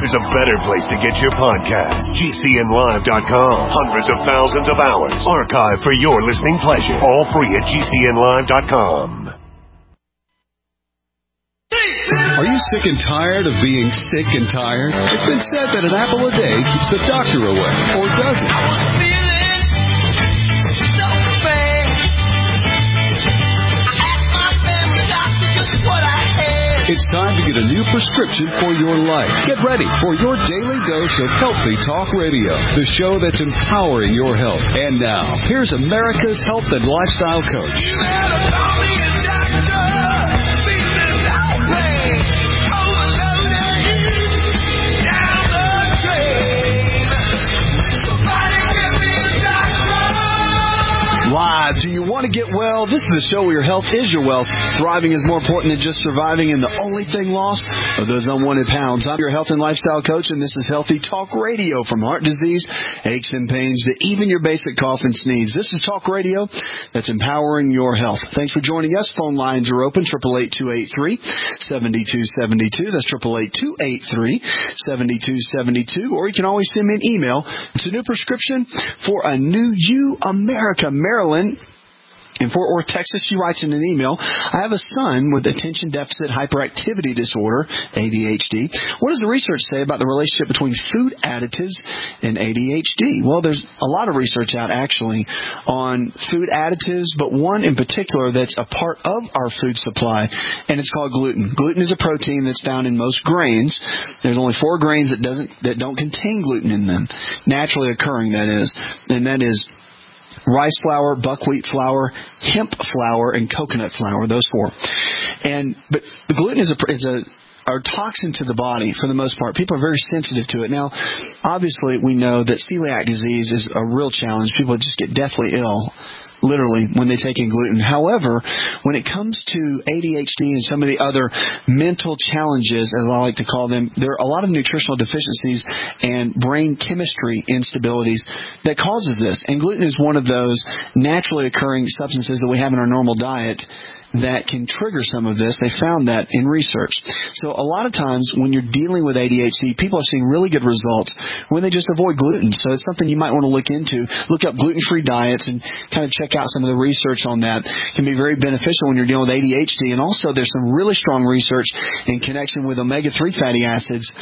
there's a better place to get your podcast. GCNlive.com. Hundreds of thousands of hours archived for your listening pleasure. All free at GCNlive.com. Are you sick and tired of being sick and tired? It's been said that an apple a day keeps the doctor away, or does it? I was feeling so bad. I asked my family doctor just what I had. It's time to get a new prescription for your life. Get ready for your daily dose of Healthy Talk Radio, the show that's empowering your health. And now, here's America's health and lifestyle coach. You better call me a doctor. Live. Do you want to get well? This is the show where your health is your wealth. Thriving is more important than just surviving, and the only thing lost are those unwanted pounds. I'm your health and lifestyle coach, and this is Healthy Talk Radio. From heart disease, aches and pains, to even your basic cough and sneeze. This is Talk Radio that's empowering your health. Thanks for joining us. Phone lines are open, 888-283-7272. That's 888-283-7272. Or you can always send me an email. It's a new prescription for a new you, America. Marilyn in Fort Worth, Texas, she writes in an email, I have a son with attention deficit hyperactivity disorder, ADHD. What does the research say about the relationship between food additives and ADHD? Well, there's a lot of research out, actually, on food additives, but one in particular that's a part of our food supply, and it's called gluten. Gluten is a protein that's found in most grains. There's only 4 grains that don't contain gluten in them, naturally occurring, that is, and that is rice flour, buckwheat flour, hemp flour, and coconut flour. Those 4. But the gluten is a toxin to the body for the most part. People are very sensitive to it. Now, obviously, we know that celiac disease is a real challenge. People just get deathly ill, literally, when they take in gluten. However, when it comes to ADHD and some of the other mental challenges, as I like to call them, there are a lot of nutritional deficiencies and brain chemistry instabilities that causes this. And gluten is one of those naturally occurring substances that we have in our normal diet that can trigger some of this. They found that in research. So a lot of times when you're dealing with ADHD, people are seeing really good results when they just avoid gluten. So it's something you might want to look into. Look up gluten-free diets and kind of check out some of the research on that. It can be very beneficial when you're dealing with ADHD. And also there's some really strong research in connection with omega-3 fatty acids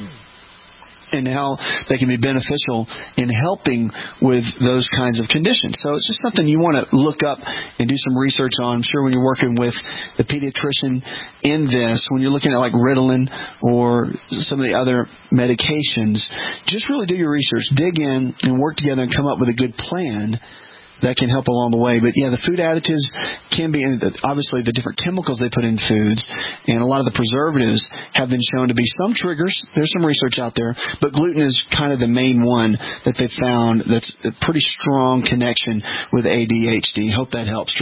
and how they can be beneficial in helping with those kinds of conditions. So it's just something you want to look up and do some research on. I'm sure when you're working with the pediatrician in this, when you're looking at like Ritalin or some of the other medications, just really do your research, dig in, and work together and come up with a good plan that can help along the way. But, yeah, the food additives can be, obviously, the different chemicals they put in foods, and a lot of the preservatives have been shown to be some triggers. There's some research out there, but gluten is kind of the main one that they found that's a pretty strong connection with ADHD. Hope that helps.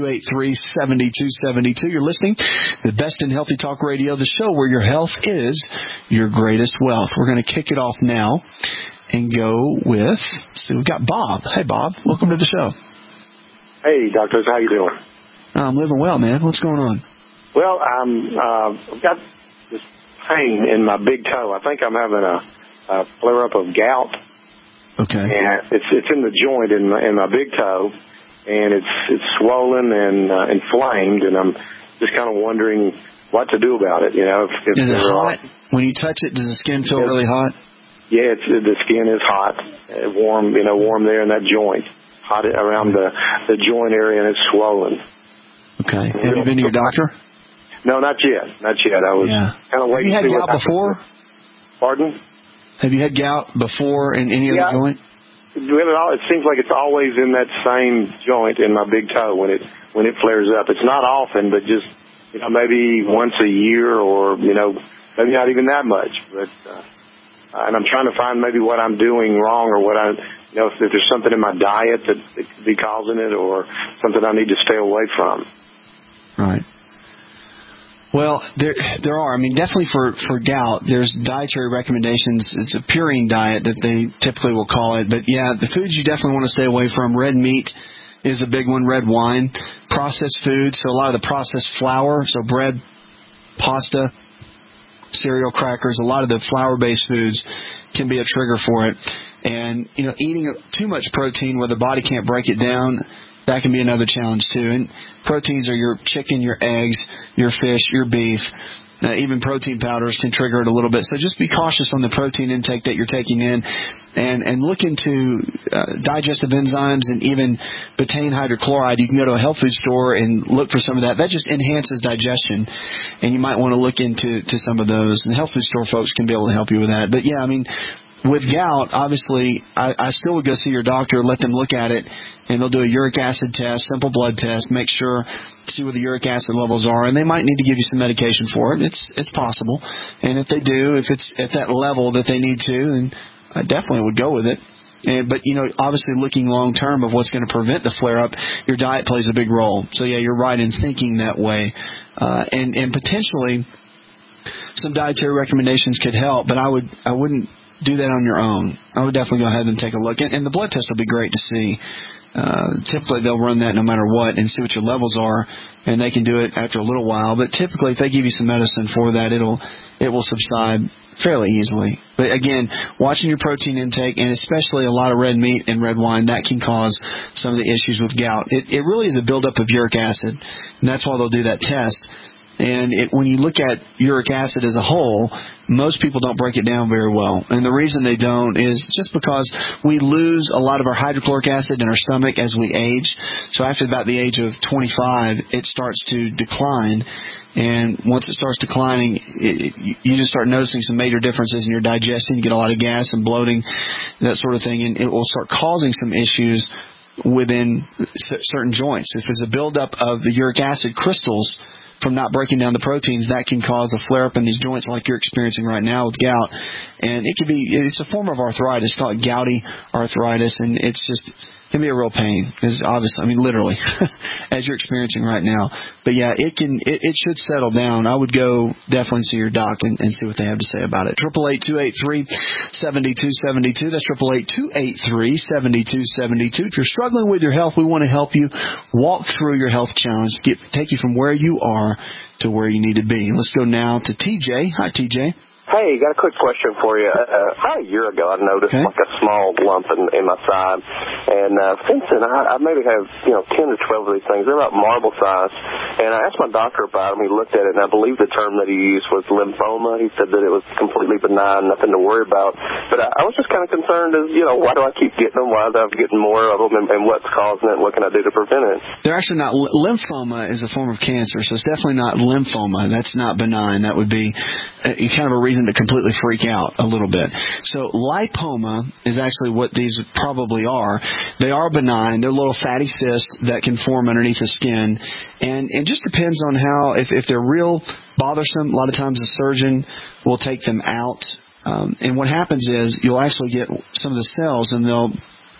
888-283-7272. You're listening to the best in Healthy Talk Radio, the show where your health is your greatest wealth. We're going to kick it off now and go with, so we've got Bob. Hey, Bob. Welcome to the show. Hey, doctors. How you doing? I'm living well, man. What's going on? Well, I've got this pain in my big toe. I think I'm having a flare-up of gout. Okay. And it's in the joint in my big toe, and it's swollen and inflamed, and I'm just kind of wondering what to do about it. You know, if is it hot? When you touch it, does the skin feel really hot? Yeah, the skin is hot, warm there in that joint, hot around the joint area, and it's swollen. Okay. Have you been to your doctor? No, not yet. I was kind of waiting. Have you had gout before? Pardon? Have you had gout before in any other joint? It seems like it's always in that same joint in my big toe when it flares up. It's not often, but just maybe once a year, or maybe not even that much, but. And I'm trying to find maybe what I'm doing wrong, or what if there's something in my diet that could be causing it, or something I need to stay away from. Right. Well, there are. I mean, definitely for gout, there's dietary recommendations. It's a purine diet that they typically will call it. But, yeah, the foods you definitely want to stay away from, red meat is a big one, red wine, processed foods, so a lot of the processed flour, so bread, pasta, cereal, crackers, a lot of the flour-based foods can be a trigger for it. And, eating too much protein where the body can't break it down, that can be another challenge too. And proteins are your chicken, your eggs, your fish, your beef. Even protein powders can trigger it a little bit. So just be cautious on the protein intake that you're taking in, and look into digestive enzymes and even betaine hydrochloride. You can go to a health food store and look for some of that. That just enhances digestion, and you might want to look into some of those. And the health food store folks can be able to help you with that. But yeah, with gout, obviously, I still would go see your doctor, let them look at it, and they'll do a uric acid test, simple blood test, make sure, see what the uric acid levels are, and they might need to give you some medication for it. It's possible. And if they do, if it's at that level that they need to, then I definitely would go with it. But, obviously looking long-term of what's going to prevent the flare-up, your diet plays a big role. So, yeah, you're right in thinking that way. And potentially some dietary recommendations could help, but I wouldn't do that on your own. I would definitely go ahead and take a look. And the blood test will be great to see. Typically, they'll run that no matter what and see what your levels are, and they can do it after a little while. But typically, if they give you some medicine for that, it will subside fairly easily. But again, watching your protein intake, and especially a lot of red meat and red wine, that can cause some of the issues with gout. It really is a buildup of uric acid, and that's why they'll do that test. And when you look at uric acid as a whole, most people don't break it down very well. And the reason they don't is just because we lose a lot of our hydrochloric acid in our stomach as we age. So after about the age of 25, it starts to decline. And once it starts declining, you just start noticing some major differences in your digestion. You get a lot of gas and bloating, that sort of thing. And it will start causing some issues within certain joints. If there's a buildup of the uric acid crystals from not breaking down the proteins, that can cause a flare-up in these joints like you're experiencing right now with gout. And it's a form of arthritis called gouty arthritis, and it can be a real pain. Because obviously, literally, as you're experiencing right now. But yeah, it should settle down. I would go definitely see your doc and see what they have to say about it. 888-283-7272. That's 888-283-7272. If you're struggling with your health, we want to help you walk through your health challenge, take you from where you are to where you need to be. Let's go now to TJ. Hi, TJ. Hey, got a quick question for you. About a year ago, I noticed like a small lump in my side, and since then I maybe have 10 to 12 of these things. They're about marble size, and I asked my doctor about them. He looked at it, and I believe the term that he used was lymphoma. He said that it was completely benign, nothing to worry about. But I was just kind of concerned as why do I keep getting them? Why am I getting more of them, and what's causing it? What can I do to prevent it? They're actually not. Lymphoma is a form of cancer, so it's definitely not lymphoma. That's not benign. That would be kind of a reason to completely freak out a little bit. So lipoma is actually what these probably are. They are benign. They're little fatty cysts that can form underneath the skin, and it just depends on how, if they're real bothersome, a lot of times the surgeon will take them out, and what happens is you'll actually get some of the cells, and they'll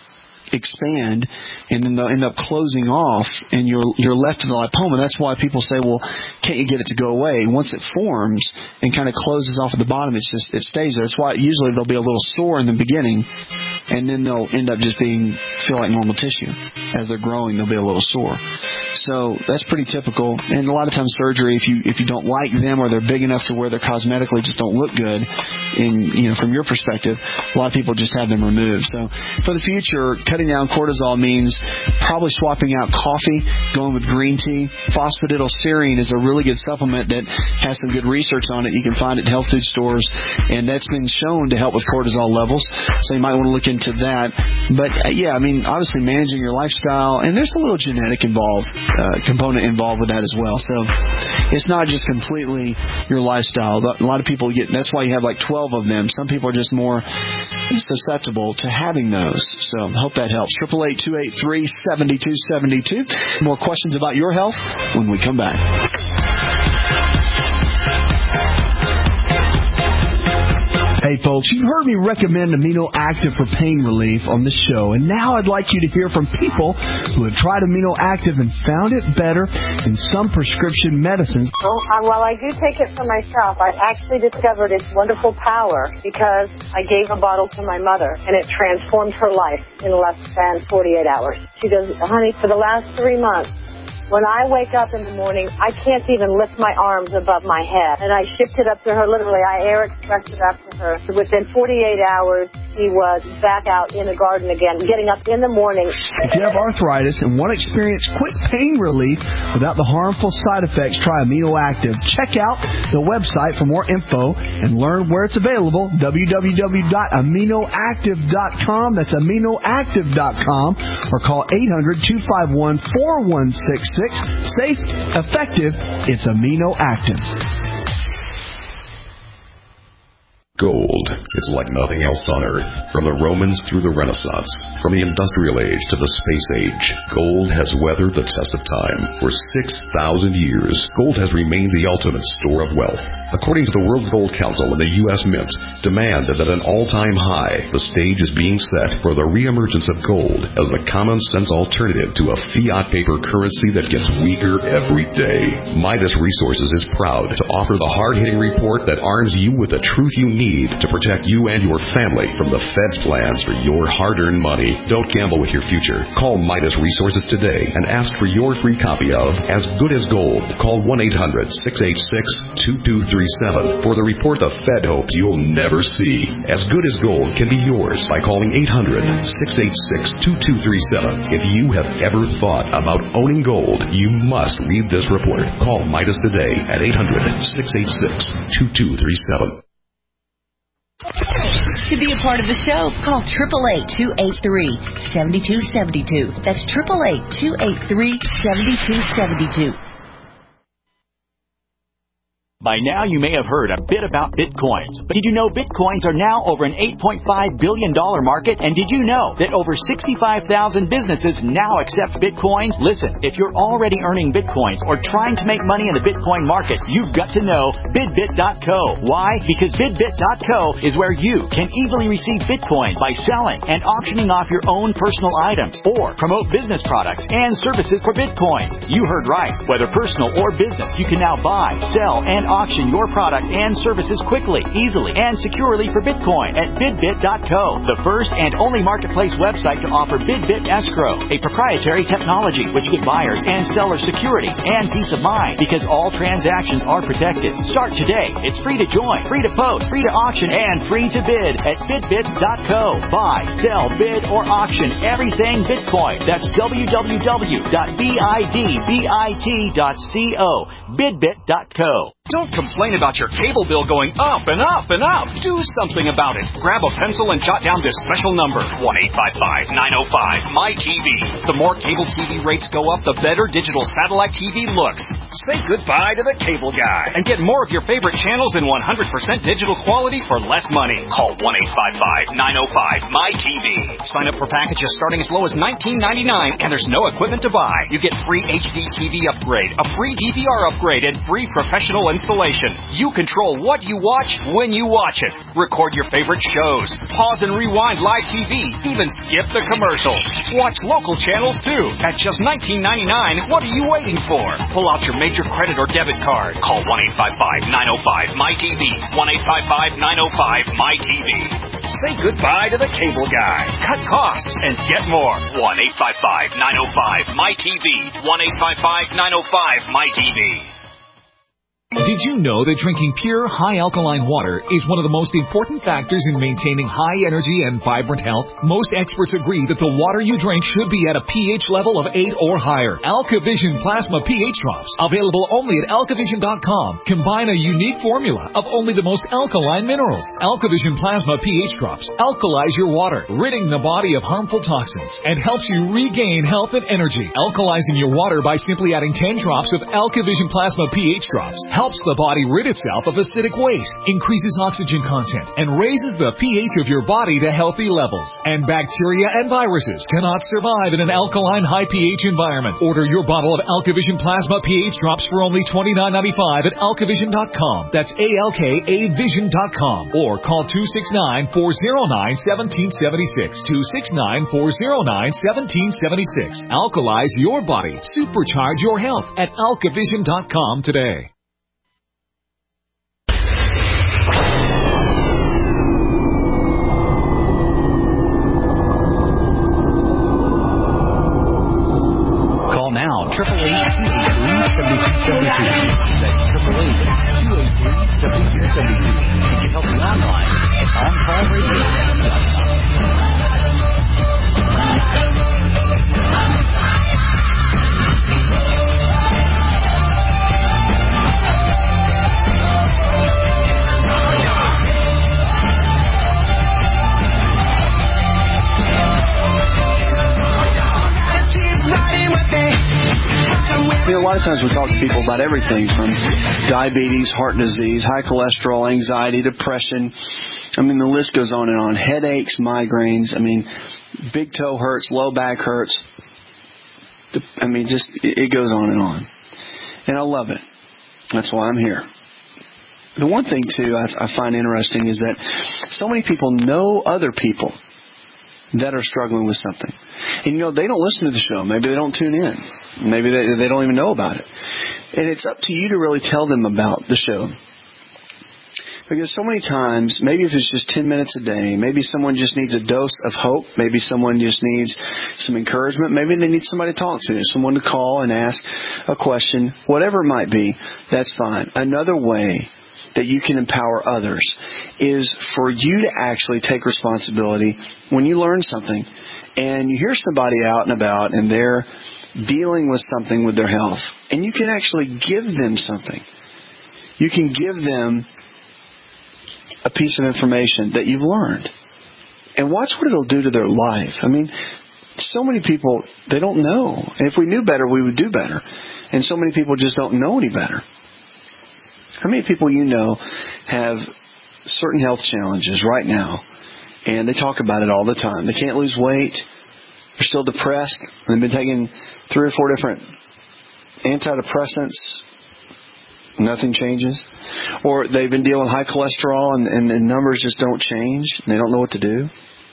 expand, and then they'll end up closing off, and you're left with the lipoma. That's why people say, well, can't you get it to go away? And once it forms and kind of closes off at the bottom, it stays there. That's why usually there'll be a little sore in the beginning, and then they'll end up just feel like normal tissue. As they're growing, they'll be a little sore. So that's pretty typical. And a lot of times surgery, if you don't like them or they're big enough to where they're cosmetically just don't look good, from your perspective, a lot of people just have them removed. So for the future, cutting down cortisol means probably swapping out coffee, going with green tea. Phosphatidylserine is a really good supplement that has some good research on it. You can find it at health food stores, and that's been shown to help with cortisol levels. So you might want to look into that. But obviously managing your lifestyle, and there's a little genetic component involved with that as well. So it's not just completely your lifestyle. A lot of people that's why you have like 12 of them. Some people are just more susceptible to having those. So I hope that helps. 888-283-7272. More questions about your health when we come back. Hey folks, you've heard me recommend Amino Active for pain relief on this show, and now I'd like you to hear from people who have tried Amino Active and found it better than some prescription medicines. Well, I do take it for myself. I actually discovered its wonderful power because I gave a bottle to my mother, and it transformed her life in less than 48 hours. She goes, honey, for the last 3 months, When I wake up in the morning, I can't even lift my arms above my head. And I shipped it up to her, literally. I air expressed it up to her. So within 48 hours, she was back out in the garden again, getting up in the morning. If you have arthritis and want to experience quick pain relief without the harmful side effects, try Amino Active. Check out the website for more info and learn where it's available, www.aminoactive.com. That's aminoactive.com, or call 800-251-4166. Safe, effective, it's Amino Active. Gold is like nothing else on Earth. From the Romans through the Renaissance, from the Industrial Age to the Space Age, gold has weathered the test of time. For 6,000 years, gold has remained the ultimate store of wealth. According to the World Gold Council and the U.S. Mint, demand is at an all-time high. The stage is being set for the reemergence of gold as the common-sense alternative to a fiat paper currency that gets weaker every day. Midas Resources is proud to offer the hard-hitting report that arms you with the truth you need to protect you and your family from the Fed's plans for your hard-earned money. Don't gamble with your future. Call Midas Resources today and ask for your free copy of As Good as Gold. Call 1-800-686-2237 for the report the Fed hopes you'll never see. As Good as Gold can be yours by calling 800-686-2237. If you have ever thought about owning gold, you must read this report. Call Midas today at 800-686-2237. To be a part of the show, call 888-283-7272. That's 888-283-7272. By now, you may have heard a bit about Bitcoins. But did you know Bitcoins are now over an $8.5 billion market? And did you know that over 65,000 businesses now accept Bitcoins? Listen, if you're already earning Bitcoins or trying to make money in the Bitcoin market, you've got to know BidBit.co. Why? Because BidBit.co is where you can easily receive Bitcoins by selling and auctioning off your own personal items or promote business products and services for Bitcoins. You heard right. Whether personal or business, you can now buy, sell, and auction your product and services quickly, easily, and securely for Bitcoin at BidBit.co, the first and only marketplace website to offer BidBit Escrow, a proprietary technology which gives buyers and sellers security and peace of mind because all transactions are protected. Start today. It's free to join, free to post, free to auction, and free to bid at BidBit.co. Buy, sell, bid, or auction everything Bitcoin. That's www.bidbit.co. BidBit.co. Don't complain about your cable bill going up and up and up. Do something about it. Grab a pencil and jot down this special number, 1-855-905-MyTV. The more cable TV rates go up, the better digital satellite TV looks. Say goodbye to the cable guy and get more of your favorite channels in 100% digital quality for less money. Call 1-855-905-MyTV. Sign up for packages starting as low as $19.99, and there's no equipment to buy. You get free HD TV upgrade, a free DVR upgrade, and free professional installation. You control what you watch when you watch it. Record your favorite shows. Pause and rewind live TV. Even skip the commercials. Watch local channels too. At just $19.99, what are you waiting for? Pull out your major credit or debit card. Call 1-855-905-MyTV. 1-855-905-MyTV. Say goodbye to the cable guy. Cut costs and get more. 1-855-905-MyTV. 1-855-905-MyTV. Did you know that drinking pure, high-alkaline water is one of the most important factors in maintaining high energy and vibrant health? Most experts agree that the water you drink should be at a pH level of 8 or higher. AlkaVision Plasma pH Drops, available only at alkavision.com, combine a unique formula of only the most alkaline minerals. AlkaVision Plasma pH Drops alkalize your water, ridding the body of harmful toxins, and helps you regain health and energy. Alkalizing your water by simply adding 10 drops of AlkaVision Plasma pH Drops helps the body rid itself of acidic waste, increases oxygen content, and raises the pH of your body to healthy levels. And bacteria and viruses cannot survive in an alkaline high pH environment. Order your bottle of AlkaVision Plasma pH Drops for only $29.95 at alkavision.com. That's ALKAvision.com. Or call 269-409-1776. 269-409-1776. Alkalize your body. Supercharge your health at alkavision.com today. Now, 888 You can help me online at OnCallRadio.com. A lot of times we talk to people about everything from diabetes, heart disease, high cholesterol, anxiety, depression. I mean, the list goes on and on. Headaches, migraines. I mean, big toe hurts, low back hurts. I mean, just it goes on and on. And I love it. That's why I'm here. The one thing, too, I find interesting is that so many people know other people that are struggling with something. And, they don't listen to the show. Maybe they don't tune in. Maybe they don't even know about it. And it's up to you to really tell them about the show. Because so many times, maybe if it's just 10 minutes a day, maybe someone just needs a dose of hope. Maybe someone just needs some encouragement. Maybe they need somebody to talk to, someone to call and ask a question. Whatever it might be, that's fine. Another way that you can empower others is for you to actually take responsibility when you learn something and you hear somebody out and about and they're dealing with something with their health, and you can actually give them something. You can give them a piece of information that you've learned and watch what it'll do to their life. I mean, so many people, they don't know. And if we knew better, we would do better. And so many people just don't know any better. How many people have certain health challenges right now, and they talk about it all the time? They can't lose weight. They're still depressed. They've been taking 3 or 4 different antidepressants. Nothing changes. Or they've been dealing with high cholesterol, and the numbers just don't change. And they don't know what to do.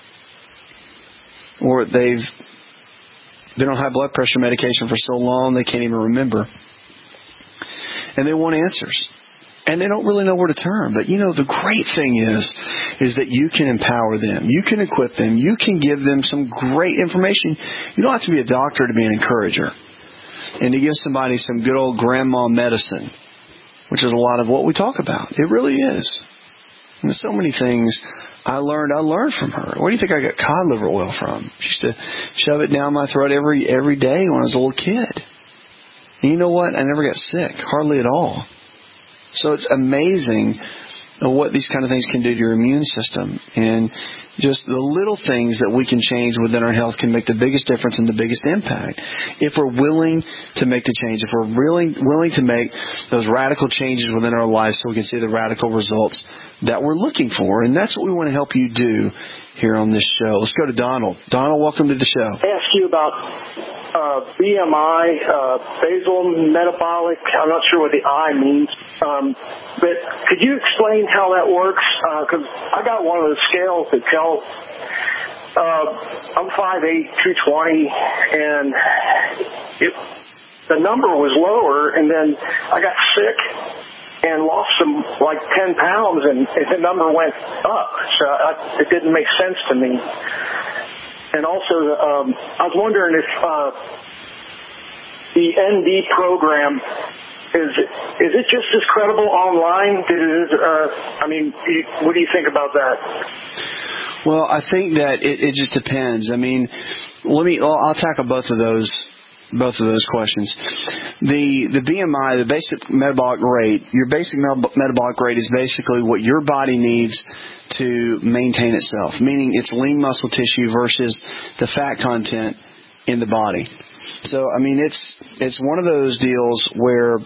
Or they've been on high blood pressure medication for so long they can't even remember. And they want answers. And they don't really know where to turn. But, the great thing is that you can empower them. You can equip them. You can give them some great information. You don't have to be a doctor to be an encourager. And to give somebody some good old grandma medicine, which is a lot of what we talk about. It really is. And there's so many things I learned from her. Where do you think I got cod liver oil from? She used to shove it down my throat every day when I was a little kid. And you know what? I never got sick. Hardly at all. So it's amazing what these kind of things can do to your immune system. And just the little things that we can change within our health can make the biggest difference and the biggest impact. If we're willing to make the change, if we're really willing to make those radical changes within our lives so we can see the radical results that we're looking for. And that's what we want to help you do here on this show. Let's go to Donald. Donald, welcome to the show. I asked you about BMI, basal metabolic. I'm not sure what the I means. But could you explain how that works? Because I got one of the scales that tells I'm 5'8", 220, and the number was lower, and then I got sick and lost some 10 pounds, and the number went up. So it didn't make sense to me. And also, I was wondering if the ND program is it just as credible online? What do you think about that? Well, I think that it just depends. I mean, I'll tackle both of those questions. The BMI, the basic metabolic rate, your basic metabolic rate is basically what your body needs to maintain itself, meaning it's lean muscle tissue versus the fat content in the body. So, I mean, it's one of those deals where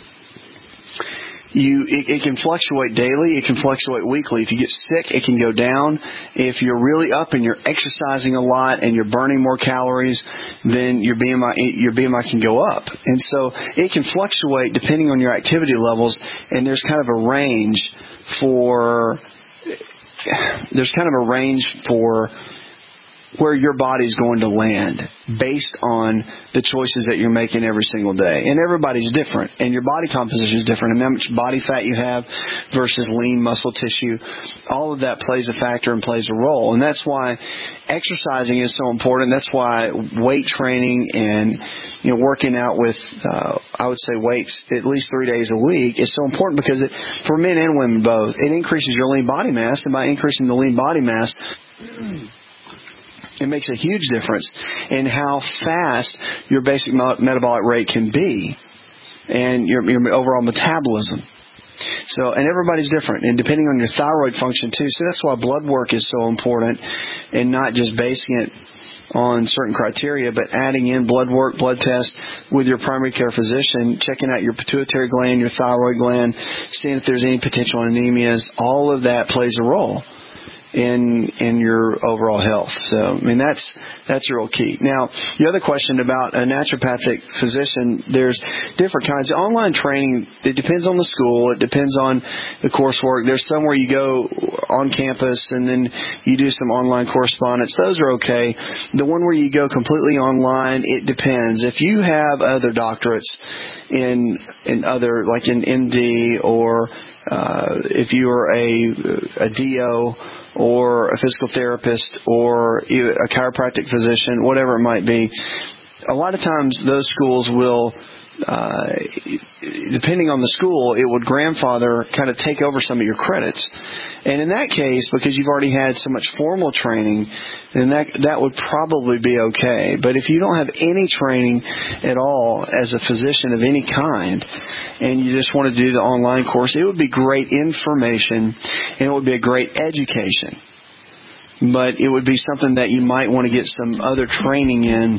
it can fluctuate daily, it can fluctuate weekly. If you get sick, it can go down. If you're really up and you're exercising a lot and you're burning more calories, then your BMI can go up. And so it can fluctuate depending on your activity levels, and there's kind of a range for where your body's going to land based on the choices that you're making every single day. And everybody's different, and your body composition is different, and how much body fat you have versus lean muscle tissue. All of that plays a factor and plays a role. And that's why exercising is so important. That's why weight training and working out with, I would say, weights at least 3 days a week is so important, because for men and women both, it increases your lean body mass, and by increasing the lean body mass, it makes a huge difference in how fast your basic metabolic rate can be and your overall metabolism. So, and everybody's different, and depending on your thyroid function too. So that's why blood work is so important, and not just basing it on certain criteria, but adding in blood work, blood tests with your primary care physician, checking out your pituitary gland, your thyroid gland, seeing if there's any potential anemias. All of that plays a role in your overall health. So, I mean, that's real key. Now, the other question about a naturopathic physician, there's different kinds. Online training, it depends on the school. It depends on the coursework. There's some where you go on campus and then you do some online correspondence. Those are okay. The one where you go completely online, it depends. If you have other doctorates in other, like in MD, or if you are a DO, or a physical therapist, or a chiropractic physician, whatever it might be, a lot of times those schools will, depending on the school, it would grandfather, kind of take over some of your credits. And in that case, because you've already had so much formal training, then that would probably be okay. But if you don't have any training at all as a physician of any kind, and you just want to do the online course, it would be great information, and it would be a great education. But it would be something that you might want to get some other training in,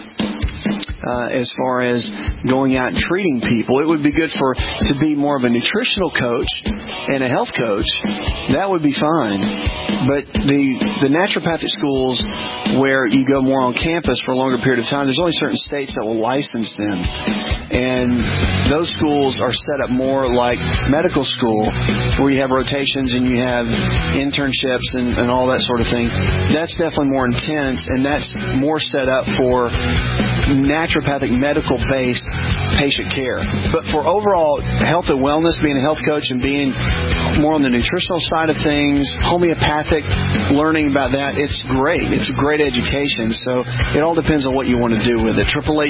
as far as going out and treating people. It would be good to be more of a nutritional coach and a health coach. That would be fine. But the naturopathic schools where you go more on campus for a longer period of time, there's only certain states that will license them. And those schools are set up more like medical school, where you have rotations and you have internships and all that sort of thing. That's definitely more intense, and that's more set up for naturopathic medical-based patient care. But for overall health and wellness, being a health coach and being more on the nutritional side of things, homeopathic, learning about that, it's great. It's a great education. So it all depends on what you want to do with it.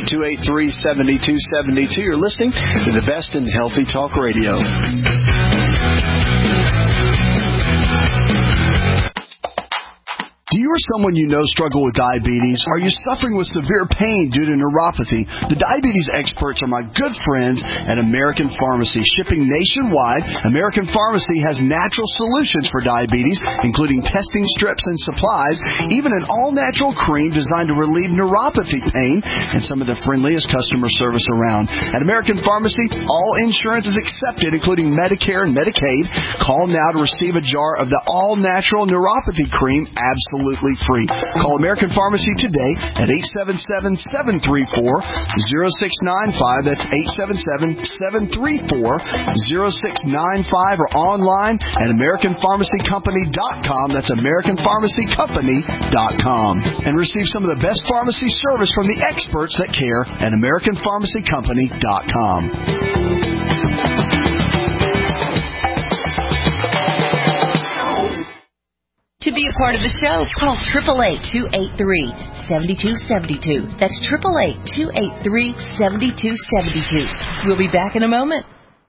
888-283-7272. You're listening to the best in healthy talk radio. Do you or someone you know struggle with diabetes? Are you suffering with severe pain due to neuropathy? The diabetes experts are my good friends at American Pharmacy. Shipping nationwide, American Pharmacy has natural solutions for diabetes, including testing strips and supplies, even an all-natural cream designed to relieve neuropathy pain, and some of the friendliest customer service around. At American Pharmacy, all insurance is accepted, including Medicare and Medicaid. Call now to receive a jar of the all-natural neuropathy cream absolutely free. Call American Pharmacy today at 877-734-0695. That's 877-734-0695, or online at AmericanPharmacyCompany.com. That's AmericanPharmacyCompany.com. And receive some of the best pharmacy service from the experts that care at AmericanPharmacyCompany.com. To be a part of the show, call 888-283-7272. That's 888-283-7272. We'll be back in a moment.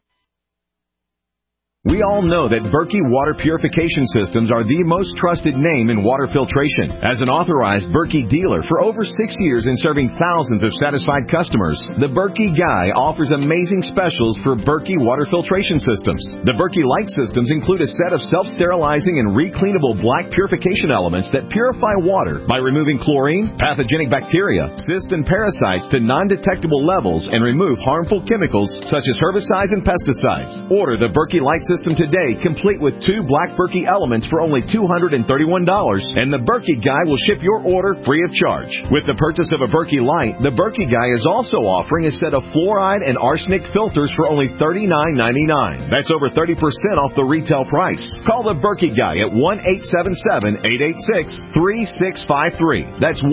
We all know that Berkey Water Purification Systems are the most trusted name in water filtration. As an authorized Berkey dealer for over 6 years and serving thousands of satisfied customers, the Berkey Guy offers amazing specials for Berkey water filtration systems. The Berkey Light systems include a set of self-sterilizing and recleanable black purification elements that purify water by removing chlorine, pathogenic bacteria, cysts, and parasites to non-detectable levels and remove harmful chemicals such as herbicides and pesticides. Order the Berkey Light systems system today, complete with 2 Black Berkey elements for only $231, and the Berkey Guy will ship your order free of charge. With the purchase of a Berkey Light, the Berkey Guy is also offering a set of fluoride and arsenic filters for only $39.99. That's over 30% off the retail price. Call the Berkey Guy at 1-877-886-3653. That's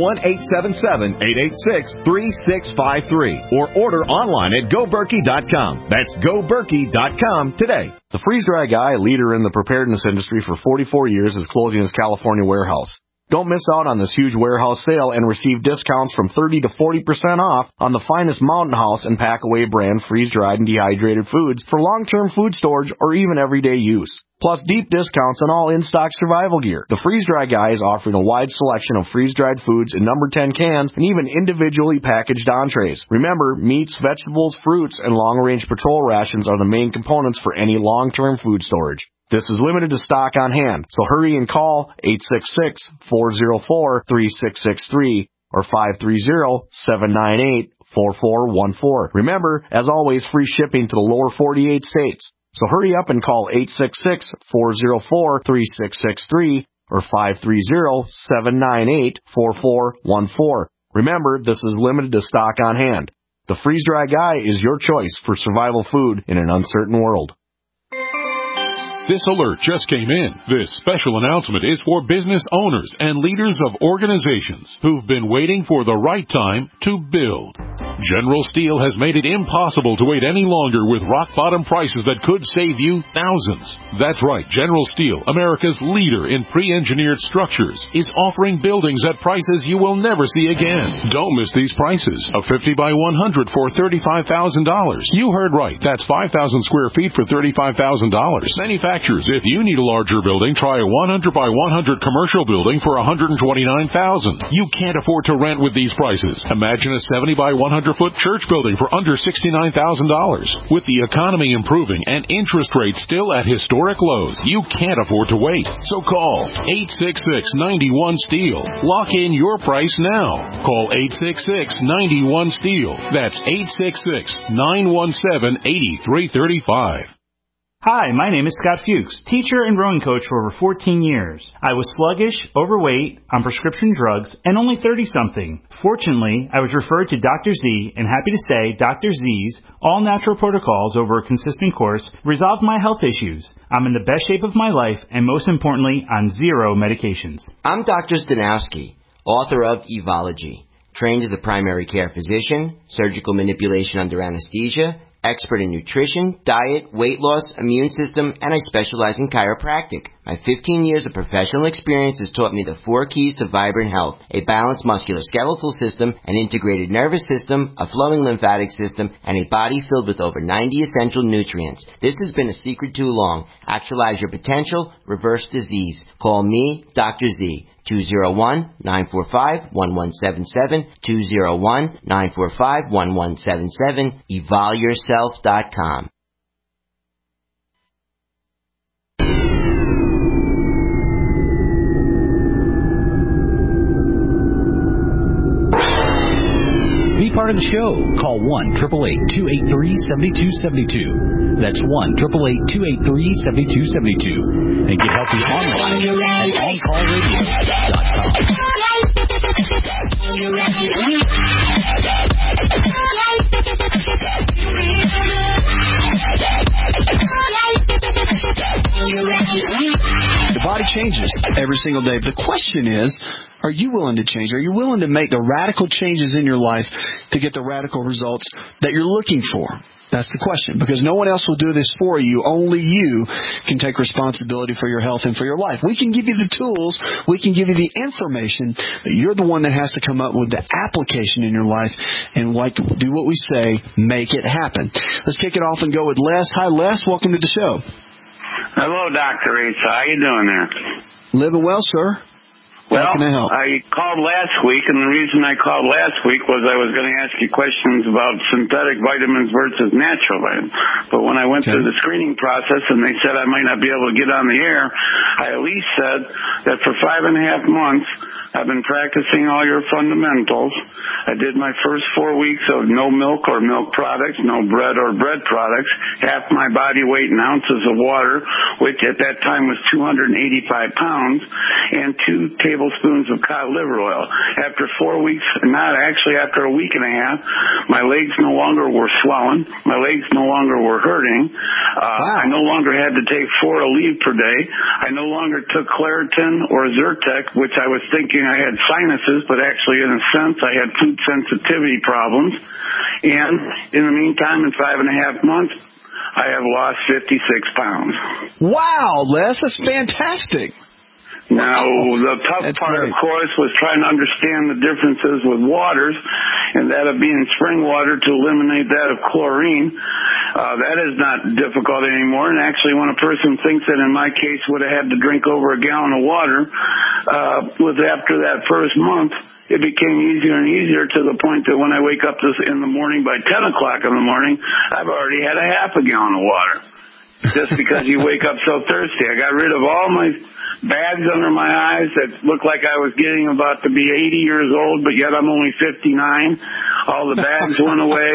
1-877-886-3653. Or order online at GoBerkey.com. That's GoBerkey.com today. The Freeze Dry Guy, a leader in the preparedness industry for 44 years, is closing his California warehouse. Don't miss out on this huge warehouse sale and receive discounts from 30 to 40% off on the finest Mountain House and Packaway brand freeze-dried and dehydrated foods for long-term food storage or even everyday use. Plus deep discounts on all in-stock survival gear. The Freeze Dry Guy is offering a wide selection of freeze-dried foods in number 10 cans and even individually packaged entrees. Remember, meats, vegetables, fruits, and long-range patrol rations are the main components for any long-term food storage. This is limited to stock on hand, so hurry and call 866-404-3663 or 530-798-4414. Remember, as always, free shipping to the lower 48 states. So hurry up and call 866-404-3663 or 530-798-4414. Remember, this is limited to stock on hand. The Freeze Dry Guy is your choice for survival food in an uncertain world. This alert just came in. This special announcement is for business owners and leaders of organizations who've been waiting for the right time to build. General Steel has made it impossible to wait any longer with rock-bottom prices that could save you thousands. That's right, General Steel, America's leader in pre-engineered structures, is offering buildings at prices you will never see again. Don't miss these prices. A 50 by 100 for $35,000. You heard right. That's 5,000 square feet for $35,000. Manufacturers, if you need a larger building, try a 100 by 100 commercial building for $129,000. You can't afford to rent with these prices. Imagine a 70 by 100-foot church building for under $69,000. With the economy improving and interest rates still at historic lows, you can't afford to wait. So call 866-91-STEEL. Lock in your price now. Call 866-91-STEEL. That's 866-917-8335. Hi, my name is Scott Fuchs, teacher and rowing coach for over 14 years. I was sluggish, overweight, on prescription drugs, and only 30-something. Fortunately, I was referred to Dr. Z, and happy to say Dr. Z's all-natural protocols over a consistent course resolved my health issues. I'm in the best shape of my life, and most importantly, on 0 medications. I'm Dr. Stanowski, author of Evology, trained as a primary care physician, surgical manipulation under anesthesia, expert in nutrition, diet, weight loss, immune system, and I specialize in chiropractic. My 15 years of professional experience has taught me the 4 keys to vibrant health: a balanced musculoskeletal system, an integrated nervous system, a flowing lymphatic system, and a body filled with over 90 essential nutrients. This has been a secret too long. Actualize your potential, reverse disease. Call me, Dr. Z. 201-945-1177, 201-945-1177, evolyourself.com. Be part of the show. Call 1-888-283-7272. That's 1-888-283-7272. And get help online at OnCallRadio.com. The body changes every single day. The question is, are you willing to change? Are you willing to make the radical changes in your life to get the radical results that you're looking for? That's the question, because no one else will do this for you. Only you can take responsibility for your health and for your life. We can give you the tools. We can give you the information, but you're the one that has to come up with the application in your life and do what we say, make it happen. Let's kick it off and go with Les. Hi, Les. Welcome to the show. Hello, Dr. Asa. How you doing there? Living well, sir. Well, How can I help? I called last week, and the reason I called last week was I was going to ask you questions about synthetic vitamins versus natural vitamins. But when I went through the screening process and they said I might not be able to get on the air, I at least said that for 5.5 months I've been practicing all your fundamentals. I did my first 4 weeks of no milk or milk products, no bread or bread products, half my body weight in ounces of water, which at that time was 285 pounds, and 2 tablespoons of cod liver oil. After 4 weeks, after a week and a half, my legs no longer were swelling. My legs no longer were hurting. I no longer had to take 4 Aleve per day. I no longer took Claritin or Zyrtec, which I was thinking I had sinuses, but actually in a sense I had food sensitivity problems. And in the meantime, in 5.5 months, I have lost 56 pounds. Wow, Les, that's fantastic. Now, the tough part, of course, was trying to understand the differences with waters, and that of being spring water to eliminate that of chlorine. That is not difficult anymore, and actually when a person thinks that in my case would have had to drink over a gallon of water, was after that first month, it became easier and easier to the point that when I wake up in the morning by 10 o'clock in the morning, I've already had a half a gallon of water. Just because you wake up so thirsty. I got rid of all my bags under my eyes that looked like I was getting about to be 80 years old, but yet I'm only 59. All the bags went away.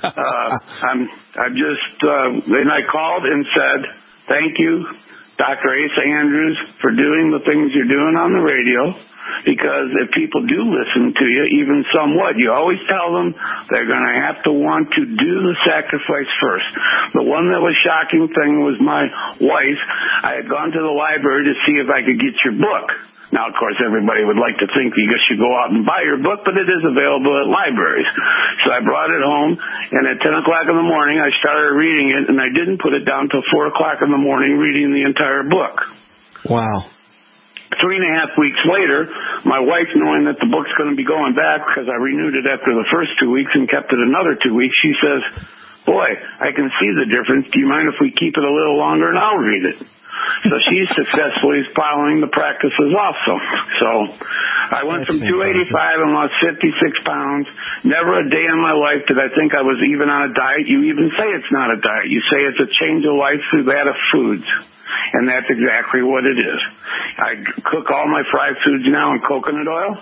And I called and said, thank you, Dr. Asa Andrews, for doing the things you're doing on the radio. Because if people do listen to you, even somewhat, you always tell them they're going to have to want to do the sacrifice first. The one that was shocking thing was my wife. I had gone to the library to see if I could get your book. Now, of course, everybody would like to think you should go out and buy your book, but it is available at libraries. So I brought it home, and at 10 o'clock in the morning, I started reading it, and I didn't put it down till 4 o'clock in the morning reading the entire book. Wow. 3.5 weeks later, my wife, knowing that the book's going to be going back because I renewed it after the first 2 weeks and kept it another 2 weeks, she says, boy, I can see the difference. Do you mind if we keep it a little longer and I'll read it? So she's successfully following the practices also. So I went from 285 and lost 56 pounds. Never a day in my life did I think I was even on a diet. You even say it's not a diet. You say it's a change of life through that of foods. And that's exactly what it is. I cook all my fried foods now in coconut oil.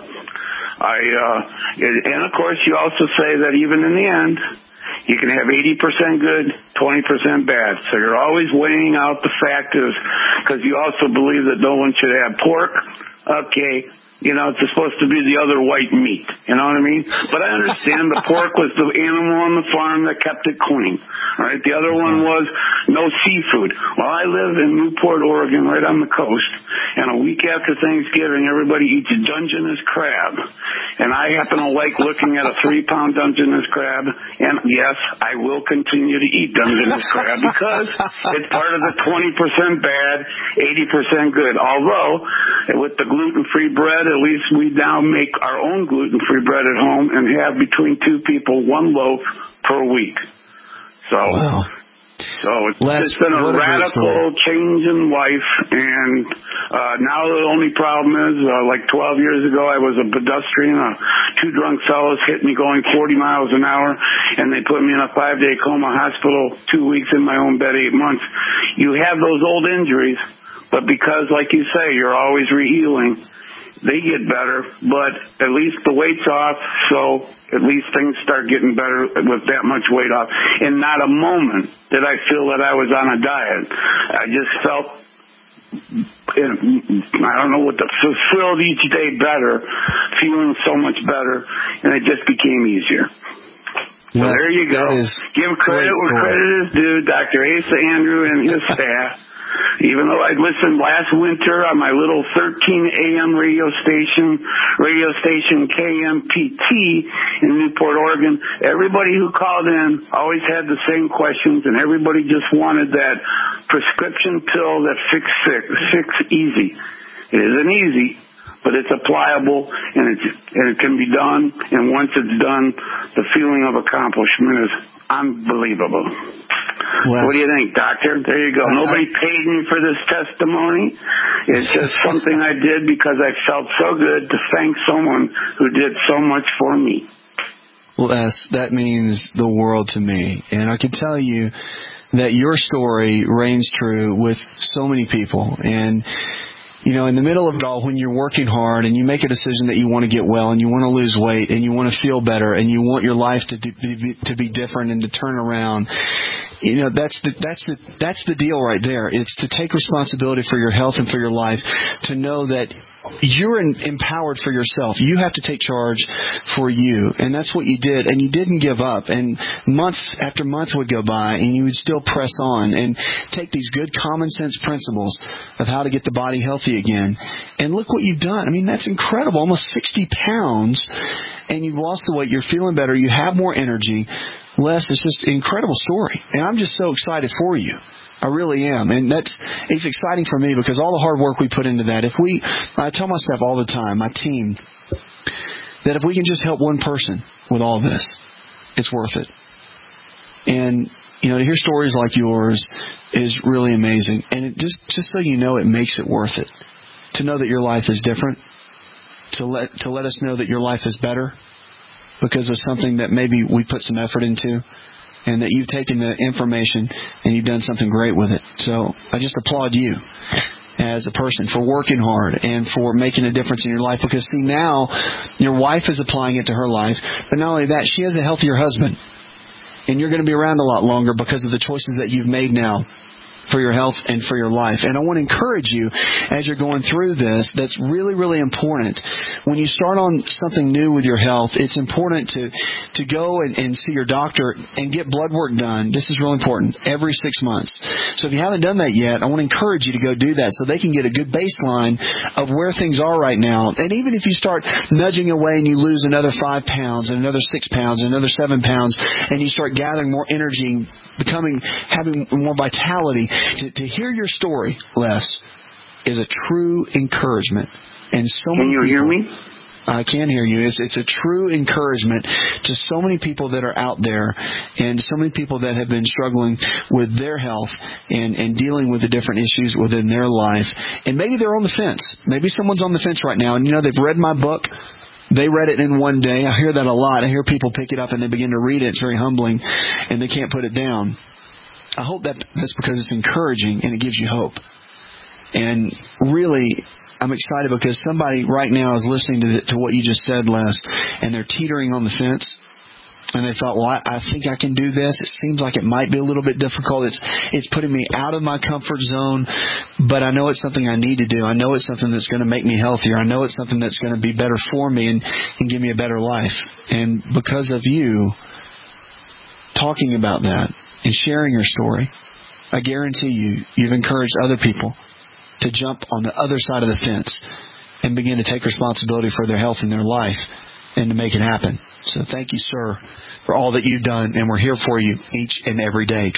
And of course, you also say that even in the end, you can have 80% good, 20% bad. So you're always weighing out the factors because you also believe that no one should have pork. Okay. You know, it's supposed to be the other white meat. You know what I mean? But I understand the pork was the animal on the farm that kept it clean. All right? The other one was no seafood. Well, I live in Newport, Oregon, right on the coast. And a week after Thanksgiving, everybody eats Dungeness crab. And I happen to like looking at a 3-pound Dungeness crab. And, yes, I will continue to eat Dungeness crab because it's part of the 20% bad, 80% good. Although, with the gluten-free bread, at least we now make our own gluten-free bread at home and have between 2 people 1 loaf per week. So, wow. It's been a radical change in life, and now the only problem is, like 12 years ago, I was a pedestrian. 2 drunk fellows hit me going 40 miles an hour, and they put me in a 5-day coma hospital, 2 weeks in my own bed, 8 months. You have those old injuries, but because, like you say, you're always re-healing, they get better, but at least the weight's off, so at least things start getting better with that much weight off. And not a moment did I feel that I was on a diet. I just felt, I don't know what fulfilled each day better, feeling so much better, and it just became easier. So there you go. Give credit where credit is due, Dr. Asa Andrew and his staff. Even though I listened last winter on my little 13 AM radio station KMPT in Newport, Oregon, everybody who called in always had the same questions, and everybody just wanted that prescription pill that fix easy. It isn't easy, but it's applicable, and it can be done, and once it's done, the feeling of accomplishment is unbelievable. Well, what do you think, Doctor? There you go. Nobody paid me for this testimony. It's just something I did because I felt so good to thank someone who did so much for me. Les, that means the world to me. And I can tell you that your story reigns true with so many people. And in the middle of it all, when you're working hard and you make a decision that you want to get well and you want to lose weight and you want to feel better and you want your life to be different and to turn around, that's the deal right there. It's to take responsibility for your health and for your life, to know that you're empowered for yourself. You have to take charge for you. And that's what you did. And you didn't give up. And month after month would go by and you would still press on and take these good common sense principles of how to get the body healthy again. And look what you've done. I mean, that's incredible. Almost 60 pounds and you've lost the weight. You're feeling better. You have more energy. Les, it's just an incredible story. And I'm just so excited for you. I really am. And it's exciting for me because all the hard work we put into that, I tell my staff all the time, my team, that if we can just help one person with all this, it's worth it. And, to hear stories like yours is really amazing. And it just so you know, it makes it worth it. To know that your life is different, to let us know that your life is better because of something that maybe we put some effort into. And that you've taken the information and you've done something great with it. So I just applaud you as a person for working hard and for making a difference in your life. Because, see, now your wife is applying it to her life. But not only that, she has a healthier husband. And you're going to be around a lot longer because of the choices that you've made now for your health and for your life. And I want to encourage you as you're going through this, that's really, really important. When you start on something new with your health, it's important to go and see your doctor and get blood work done. This is really important, every 6 months. So if you haven't done that yet, I want to encourage you to go do that so they can get a good baseline of where things are right now. And even if you start nudging away and you lose another 5 pounds and another 6 pounds and another 7 pounds and you start gathering more energy, having more vitality, to hear your story, Les, is a true encouragement. And so many Can you hear me? I can hear you. It's a true encouragement to so many people that are out there and so many people that have been struggling with their health and dealing with the different issues within their life. And maybe they're on the fence. Maybe someone's on the fence right now and, they've read my book. They read it in one day. I hear that a lot. I hear people pick it up and they begin to read it. It's very humbling and they can't put it down. I hope that's because it's encouraging and it gives you hope. And really, I'm excited because somebody right now is listening to what you just said, Les, and they're teetering on the fence. And they thought, well, I think I can do this. It seems like it might be a little bit difficult. It's putting me out of my comfort zone, but I know it's something I need to do. I know it's something that's going to make me healthier. I know it's something that's going to be better for me and give me a better life. And because of you talking about that and sharing your story, I guarantee you've encouraged other people to jump on the other side of the fence and begin to take responsibility for their health and their life and to make it happen. So thank you, sir, for all that you've done, and we're here for you each and every day.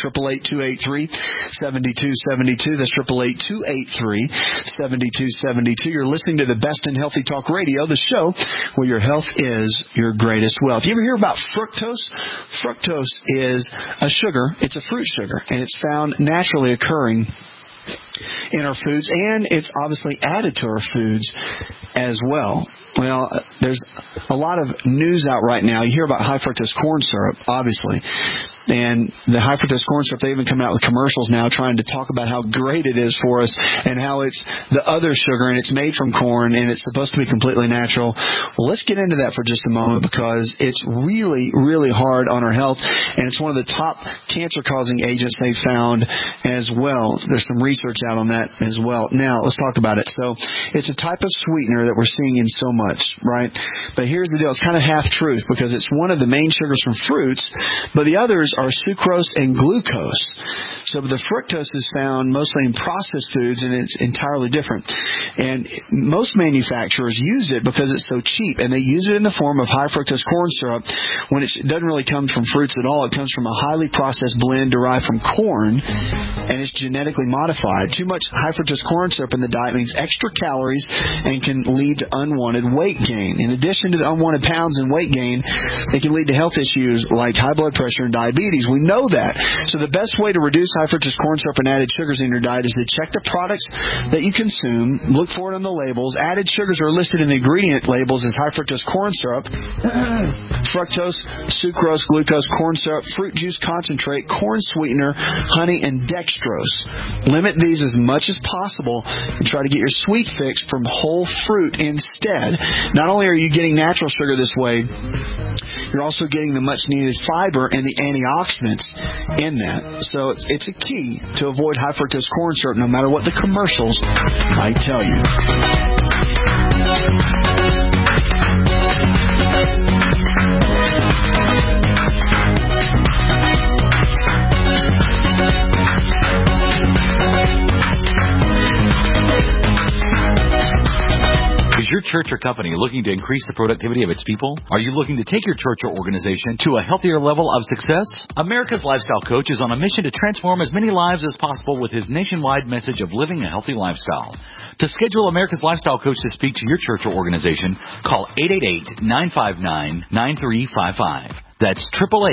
888-283-7272. That's 888-283-7272. You're listening to the Best in Healthy Talk Radio, the show where your health is your greatest wealth. You ever hear about fructose? Fructose is a sugar. It's a fruit sugar, and it's found naturally occurring in our foods, and it's obviously added to our foods as well. Well, there's a lot of news out right now. You hear about high fructose corn syrup, obviously. And the high fructose corn syrup, they even come out with commercials now trying to talk about how great it is for us and how it's the other sugar and it's made from corn and it's supposed to be completely natural. Well, let's get into that for just a moment because it's really, really hard on our health, and it's one of the top cancer-causing agents they found as well. There's some research out on that as well. Now, let's talk about it. So it's a type of sweetener that we're seeing in so much, right? But here's the deal. It's kind of half-truth because it's one of the main sugars from fruits, but the others are sucrose and glucose. So the fructose is found mostly in processed foods, and it's entirely different. And most manufacturers use it because it's so cheap, and they use it in the form of high fructose corn syrup when it doesn't really come from fruits at all. It comes from a highly processed blend derived from corn, and it's genetically modified. Too much high fructose corn syrup in the diet means extra calories and can lead to unwanted weight gain. In addition to the unwanted pounds and weight gain, it can lead to health issues like high blood pressure and diabetes. diabetes. We know that. So the best way to reduce high fructose corn syrup and added sugars in your diet is to check the products that you consume, look for it on the labels. Added sugars are listed in the ingredient labels as high fructose corn syrup, fructose, sucrose, glucose, corn syrup, fruit juice concentrate, corn sweetener, honey, and dextrose. Limit these as much as possible and try to get your sweet fix from whole fruit instead. Not only are you getting natural sugar this way, you're also getting the much-needed fiber and the antioxidants in that. So it's a key to avoid high fructose corn syrup, no matter what the commercials might tell you. Is your church or company looking to increase the productivity of its people? Are you looking to take your church or organization to a healthier level of success? America's Lifestyle Coach is on a mission to transform as many lives as possible with his nationwide message of living a healthy lifestyle. To schedule America's Lifestyle Coach to speak to your church or organization, call 888-959-9355. That's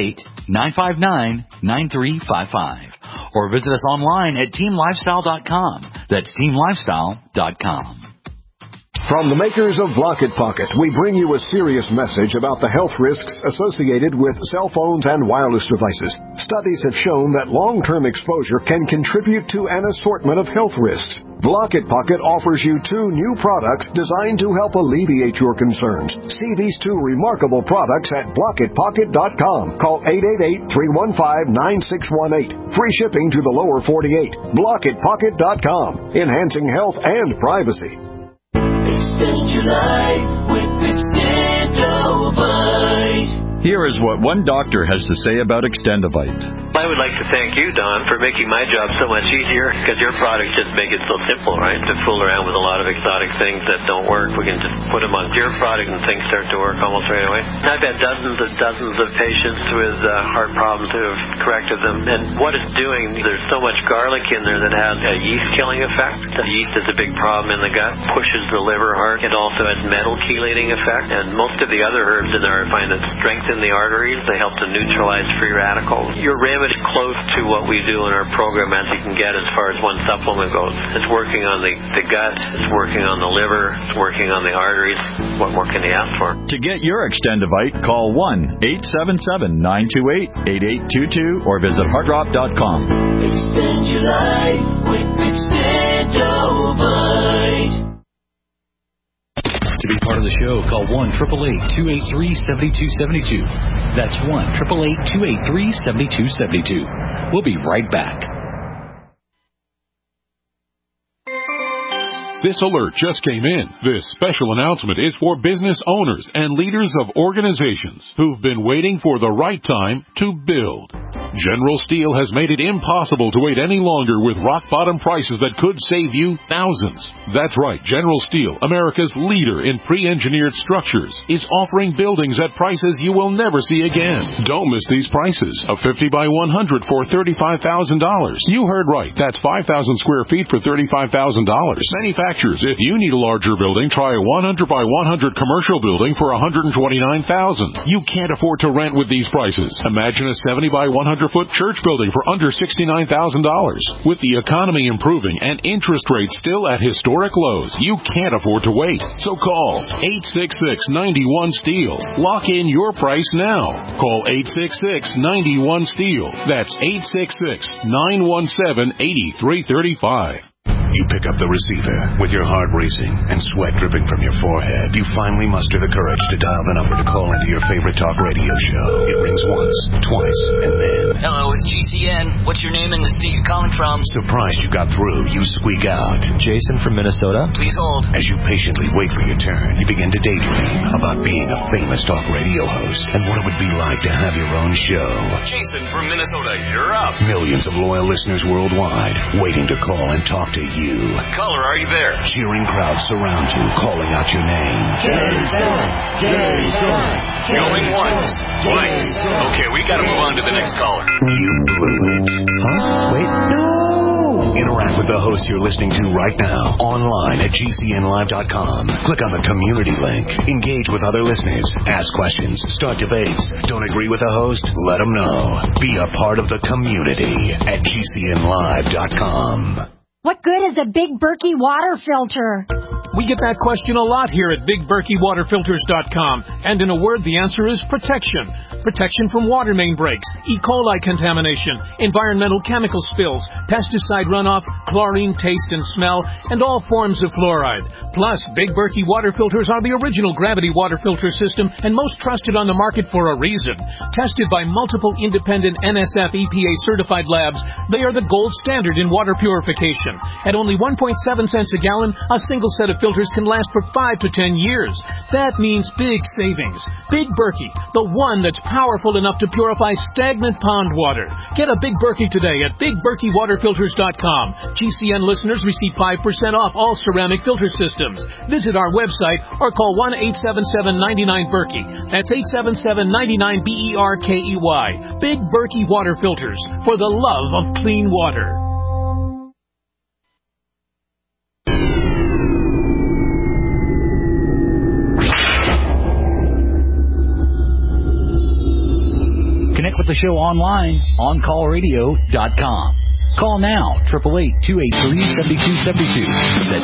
888-959-9355. Or visit us online at teamlifestyle.com. That's teamlifestyle.com. From the makers of Blocket Pocket, we bring you a serious message about the health risks associated with cell phones and wireless devices. Studies have shown that long-term exposure can contribute to an assortment of health risks. Blocket Pocket offers you 2 new products designed to help alleviate your concerns. See these 2 remarkable products at BlocketPocket.com. Call 888-315-9618. Free shipping to the lower 48. BlocketPocket.com. Enhancing health and privacy. Extend your life with Extendovite. Here is what one doctor has to say about Extendovite. I would like to thank you, Don, for making my job so much easier, because your products just make it so simple, right? To fool around with a lot of exotic things that don't work, we can just put them on your product and things start to work almost right away. I've had dozens and dozens of patients with heart problems who have corrected them, and what it's doing, there's so much garlic in there that has a yeast-killing effect. The yeast is a big problem in the gut, pushes the liver hard. It also has metal-chelating effect, and most of the other herbs in there I find that strengthen the arteries. They help to neutralize free radicals. Your remedy close to what we do in our program as you can get as far as one supplement goes. It's working on the gut, it's working on the liver, it's working on the arteries. What more can you ask for? To get your Extendovite, call 1-877-928-8822 or visit heartdrop.com. Extend your life with Extendovite. To be part of the show, call 1-888-283-7272. That's 1-888-283-7272. We'll be right back. This alert just came in. This special announcement is for business owners and leaders of organizations who've been waiting for the right time to build. General Steel has made it impossible to wait any longer with rock-bottom prices that could save you thousands. That's right, General Steel, America's leader in pre-engineered structures, is offering buildings at prices you will never see again. Don't miss these prices. A 50 by 100 for $35,000. You heard right. That's 5,000 square feet for $35,000. Manufacturers, if you need a larger building, try a 100 by 100 commercial building for $129,000. You can't afford to rent with these prices. Imagine a 70 by 100-foot church building for under $69,000. With the economy improving and interest rates still at historic lows, you can't afford to wait. So call 866-91-STEEL. Lock in your price now. Call 866-91-STEEL. That's 866-917-8335. You pick up the receiver with your heart racing and sweat dripping from your forehead. You finally muster the courage to dial the number to call into your favorite talk radio show. It rings once, twice, and then... Hello, it's GCN. What's your name and the state you're calling from? Surprised you got through, you squeak out. Jason from Minnesota. Please hold. As you patiently wait for your turn, you begin to daydream about being a famous talk radio host and what it would be like to have your own show. Jason from Minnesota, you're up. Millions of loyal listeners worldwide waiting to call and talk to you. Caller, are you there? Cheering crowds surround you, calling out your name. Jason! Jason! Going once, twice. Okay, we gotta move on to the next caller. You blew it. Huh? Wait. No! Interact with the host you're listening to right now online at GCNlive.com. Click on the community link. Engage with other listeners. Ask questions. Start debates. Don't agree with the host? Let them know. Be a part of the community at GCNlive.com. What good is a Big Berkey water filter? We get that question a lot here at BigBerkeyWaterFilters.com. And in a word, the answer is protection. Protection from water main breaks, E. coli contamination, environmental chemical spills, pesticide runoff, chlorine taste and smell, and all forms of fluoride. Plus, Big Berkey water filters are the original gravity water filter system and most trusted on the market for a reason. Tested by multiple independent NSF EPA certified labs, they are the gold standard in water purification. At only 1.7 cents a gallon, a single set of filters can last for 5 to 10 years. That means big savings. Big Berkey, the one that's powerful enough to purify stagnant pond water. Get a Big Berkey today at BigBerkeyWaterFilters.com. GCN listeners receive 5% off all ceramic filter systems. Visit our website or call 1-877-99-BERKEY. That's 877-99-BERKEY. Big Berkey Water Filters, for the love of clean water. Connect with the show online, OnCallRadio.com. Call now, 888-283-7272. That's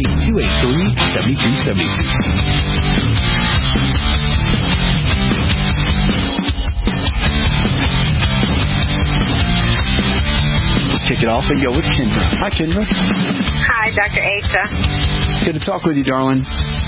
888-283-7272. Let's kick it off and go with Kendra. Hi, Kendra. Hi, Dr. Asa. Good to talk with you, darling.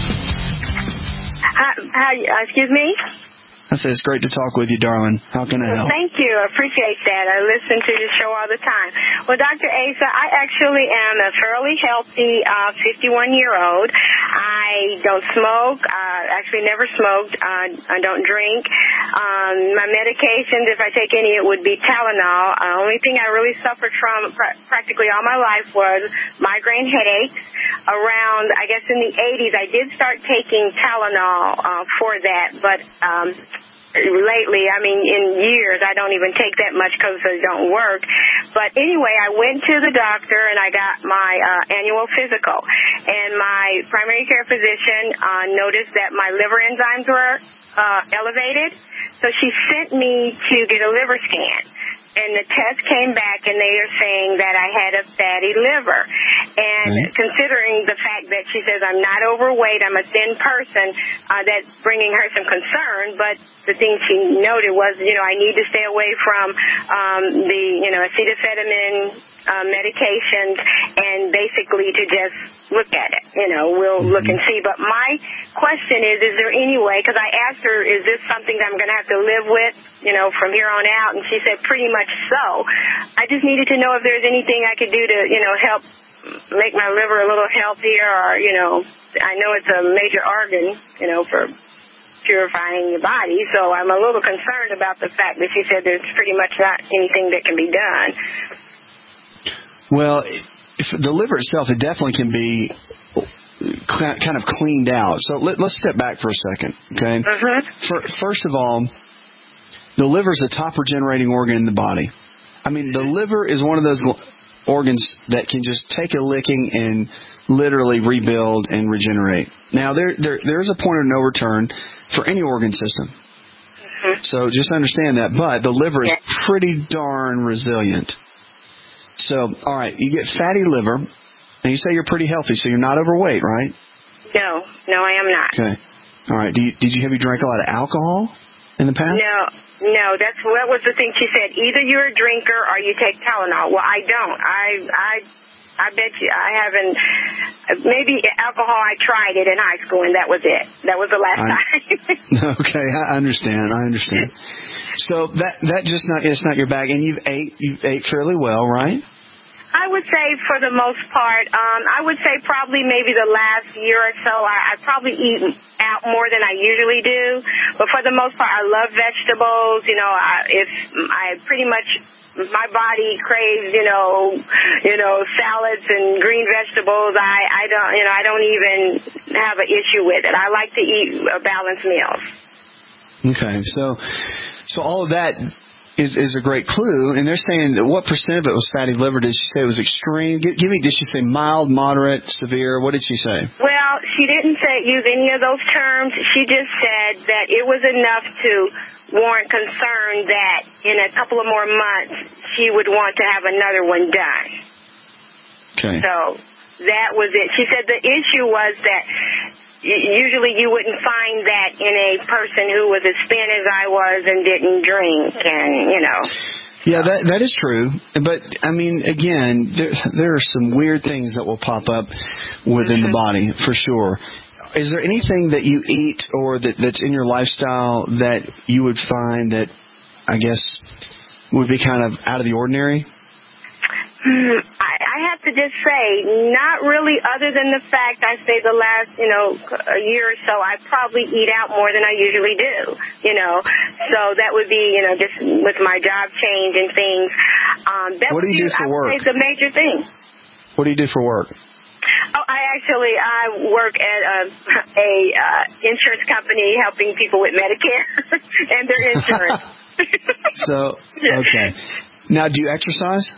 Hi, excuse me? I said it's great to talk with you, darling. How can I help? Thank you. I appreciate that. I listen to your show all the time. Well, Dr. Asa, I actually am a fairly healthy 51-year-old. I don't smoke. Actually never smoked. I don't drink. My medications, if I take any, it would be Tylenol. The only thing I really suffered from practically all my life was migraine headaches. Around, I guess in the 80s, I did start taking Tylenol for that, but lately, I mean, in years, I don't even take that much because they don't work. But anyway, I went to the doctor and I got my annual physical. And my primary care physician noticed that my liver enzymes were elevated. So she sent me to get a liver scan. And the test came back, and they are saying that I had a fatty liver. And considering the fact that she says I'm not overweight, I'm a thin person, that's bringing her some concern. But the thing she noted was, I need to stay away from the, acetaminophen medications, and basically to just look at it. We'll look and see. But my question is there any way, because I asked her, is this something that I'm going to have to live with, from here on out? And she said pretty much so. I just needed to know if there's anything I could do to, help make my liver a little healthier, or, I know it's a major organ, for purifying your body, so I'm a little concerned about the fact that she said there's pretty much not anything that can be done. Well, if the liver itself, it definitely can be kind of cleaned out. So let's step back for a second, okay? First of all, the liver is a top regenerating organ in the body. I mean, the liver is one of those organs that can just take a licking and literally rebuild and regenerate. Now, there's a point of no return for any organ system. So just understand that. But the liver is pretty darn resilient. So, all right, you get fatty liver, and you say you're pretty healthy, so you're not overweight, right? No, I am not. Okay. All right. Did you drink a lot of alcohol in the past? No, that was the thing she said. Either you're a drinker or you take Tylenol. Well, I don't. I bet you I haven't. Maybe alcohol, I tried it in high school, and that was it. That was the last time. Okay, I understand. So that just it's not your bag, and you've ate fairly well, right? I would say for the most part, I would say probably maybe the last year or so, I probably eat out more than I usually do. But for the most part, I love vegetables. If I pretty much, my body craves, salads and green vegetables. I don't even have an issue with it. I like to eat balanced meals. Okay, so all of that is a great clue. And they're saying that what percent of it was fatty liver? Did she say it was extreme? Give me. Did she say mild, moderate, severe? What did she say? Well, she didn't use any of those terms. She just said that it was enough to warrant concern that in a couple of more months she would want to have another one done. Okay. So that was it. She said the issue was that usually you wouldn't find that in a person who was as thin as I was and didn't drink, and Yeah, that is true. But, I mean, again, there are some weird things that will pop up within the body, for sure. Is there anything that you eat or that's in your lifestyle that you would find that, I guess, would be kind of out of the ordinary? I have to just say, not really, other than the fact I say the last, a year or so, I probably eat out more than I usually do, So that would be, just with my job change and things. That what do you do for work? It's a major thing. What do you do for work? Oh, I work at a insurance company helping people with Medicare and their insurance. So, okay. Now, do you exercise?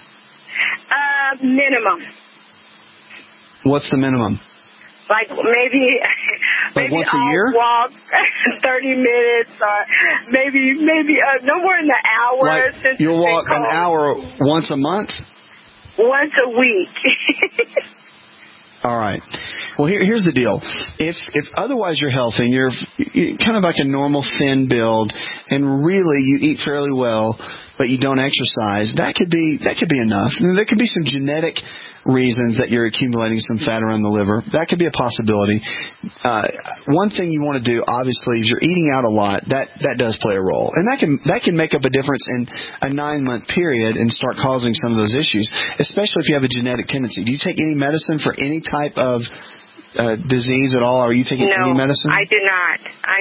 Minimum. What's the minimum? Like maybe once a year? I'll walk 30 minutes or maybe no more than an hour. Like you'll walk an hour once a month? Once a week. All right. Well, here's the deal. If otherwise you're healthy and you're kind of like a normal thin build, and really you eat fairly well, but you don't exercise, that could be enough. And there could be some genetic reasons that you're accumulating some fat around the liver. That could be a possibility. One thing you want to do, obviously, is you're eating out a lot. That does play a role, and that can make up a difference in a 9-month period and start causing some of those issues, especially if you have a genetic tendency. Do you take any medicine for any type of disease at all? Are you taking any medicine? I do not.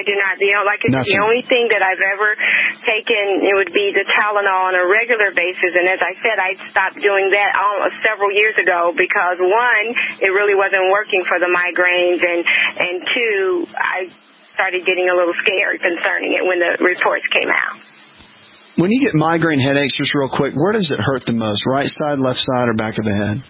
The only thing that I've ever taken, it would be the Tylenol on a regular basis. And as I said, I stopped doing that several years ago because, one, it really wasn't working for the migraines, and two, I started getting a little scared concerning it when the reports came out. When you get migraine headaches, just real quick, where does it hurt the most? Right side, left side, or back of the head?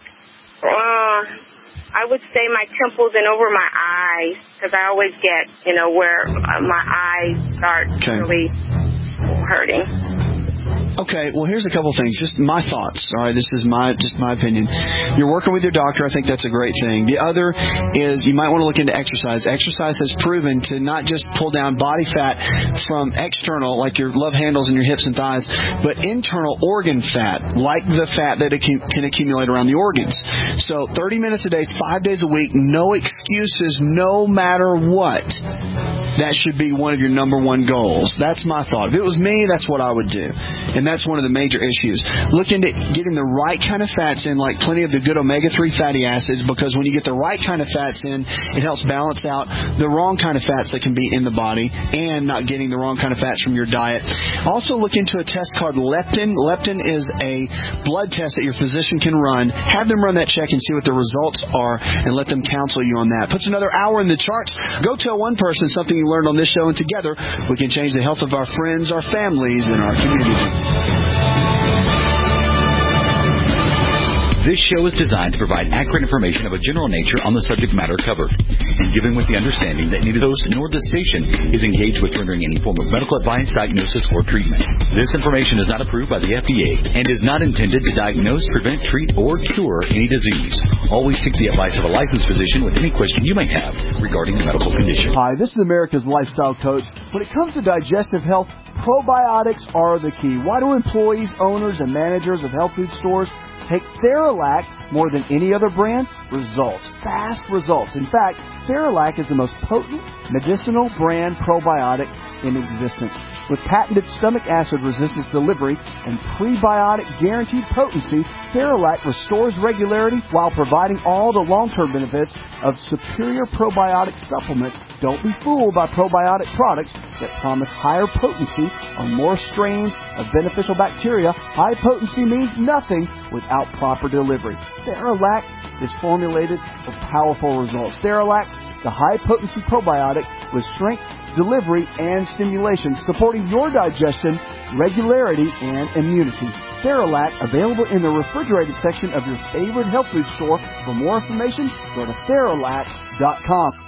I would say my temples and over my eyes, because I always get, where my eyes start really hurting. Okay, well, here's a couple things. Just my thoughts. All right, this is just my opinion. You're working with your doctor. I think that's a great thing. The other is you might want to look into exercise. Exercise has proven to not just pull down body fat from external, like your love handles and your hips and thighs, but internal organ fat, like the fat that can accumulate around the organs. So 30 minutes a day, 5 days a week, no excuses, no matter what. That should be one of your number one goals. That's my thought. If it was me, that's what I would do. And that's one of the major issues. Look into getting the right kind of fats in, like plenty of the good omega-3 fatty acids, because when you get the right kind of fats in, it helps balance out the wrong kind of fats that can be in the body and not getting the wrong kind of fats from your diet. Also look into a test called leptin. Leptin is a blood test that your physician can run. Have them run that check and see what the results are and let them counsel you on that. Puts another hour in the charts. Go tell one person something you learned on this show, and together we can change the health of our friends, our families, and our community. This show is designed to provide accurate information of a general nature on the subject matter covered, and given with the understanding that neither host nor the station is engaged with rendering any form of medical advice, diagnosis, or treatment. This information is not approved by the FDA and is not intended to diagnose, prevent, treat, or cure any disease. Always seek the advice of a licensed physician with any question you may have regarding a medical condition. Hi, this is America's Lifestyle Coach. When it comes to digestive health, probiotics are the key. Why do employees, owners, and managers of health food stores take Theralac more than any other brand? Results. Fast results. In fact, Theralac is the most potent medicinal brand probiotic in existence. With patented stomach acid resistance delivery and prebiotic guaranteed potency, Theralac restores regularity while providing all the long-term benefits of superior probiotic supplements. Don't be fooled by probiotic products that promise higher potency on more strains of beneficial bacteria. High potency means nothing without proper delivery. Theralac is formulated for powerful results. Theralac, the high-potency probiotic, with strength, delivery, and stimulation, supporting your digestion, regularity, and immunity. Theralac, available in the refrigerated section of your favorite health food store. For more information, go to Theralac.com.